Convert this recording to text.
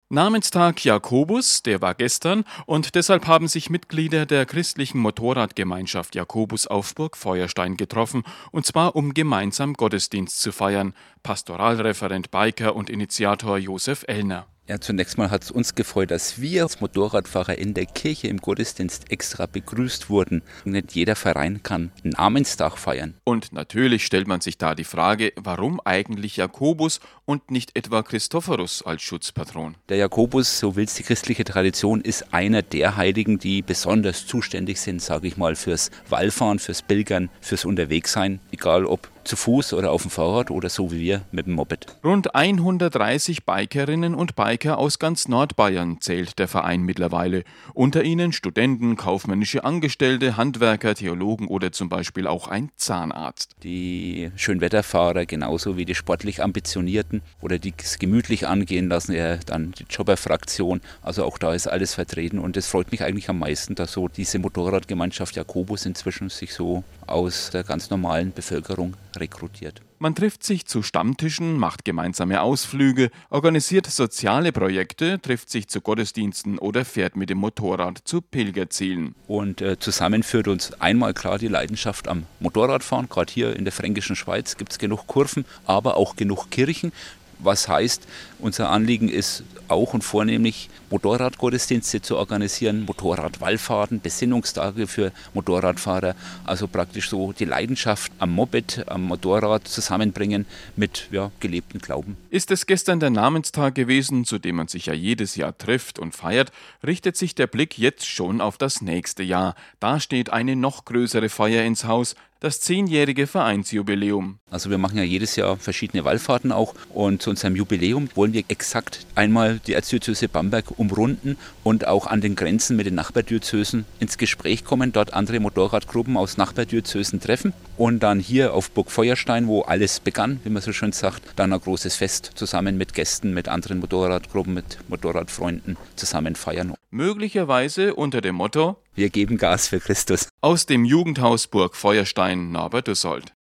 Namenstag Jakobus, der war gestern, und deshalb haben sich Mitglieder der christlichen Motorradgemeinschaft Jakobus auf Burg Feuerstein getroffen, und zwar um gemeinsam Gottesdienst zu feiern. Pastoralreferent Biker und Initiator Josef Ellner. Ja, zunächst mal hat es uns gefreut, dass wir als Motorradfahrer in der Kirche im Gottesdienst extra begrüßt wurden. Nicht jeder Verein kann einen Namenstag feiern. Und natürlich stellt man sich da die Frage, warum eigentlich Jakobus und nicht etwa Christophorus als Schutzpatron? Der Jakobus, so will es die christliche Tradition, ist einer der Heiligen, die besonders zuständig sind, sage ich mal, fürs Wallfahren, fürs Pilgern, fürs Unterwegssein, egal ob zu Fuß oder auf dem Fahrrad oder so wie wir mit dem Moped. Rund 130 Bikerinnen und Biker aus ganz Nordbayern zählt der Verein mittlerweile. Unter ihnen Studenten, kaufmännische Angestellte, Handwerker, Theologen oder zum Beispiel auch ein Zahnarzt. Die Schönwetterfahrer genauso wie die sportlich Ambitionierten oder die es gemütlich angehen lassen, ja, dann die Jobberfraktion. Also auch da ist alles vertreten und es freut mich eigentlich am meisten, dass so diese Motorradgemeinschaft Jakobus inzwischen sich so aus der ganz normalen Bevölkerung rekrutiert. Man trifft sich zu Stammtischen, macht gemeinsame Ausflüge, organisiert soziale Projekte, trifft sich zu Gottesdiensten oder fährt mit dem Motorrad zu Pilgerzielen. Und zusammen führt uns einmal klar die Leidenschaft am Motorradfahren. Gerade hier in der Fränkischen Schweiz gibt es genug Kurven, aber auch genug Kirchen. Was heißt, unser Anliegen ist auch und vornehmlich Motorradgottesdienste zu organisieren, Motorradwallfahrten, Besinnungstage für Motorradfahrer, also praktisch so die Leidenschaft am Moped, am Motorrad zusammenbringen mit gelebtem Glauben. Ist es gestern der Namenstag gewesen, zu dem man sich ja jedes Jahr trifft und feiert, richtet sich der Blick jetzt schon auf das nächste Jahr. Da steht eine noch größere Feier ins Haus, das 10-jährige Vereinsjubiläum. Also wir machen ja jedes Jahr verschiedene Wallfahrten auch und zu unserem Jubiläum wollen wir exakt einmal die Erzdiözese Bamberg umrunden und auch an den Grenzen mit den Nachbardiözesen ins Gespräch kommen, dort andere Motorradgruppen aus Nachbardiözesen treffen und dann hier auf Burg Feuerstein, wo alles begann, wie man so schön sagt, dann ein großes Fest zusammen mit Gästen, mit anderen Motorradgruppen, mit Motorradfreunden zusammen feiern. Möglicherweise unter dem Motto: Wir geben Gas für Christus. Aus dem Jugendhaus Burg Feuerstein, Norbert Dussold.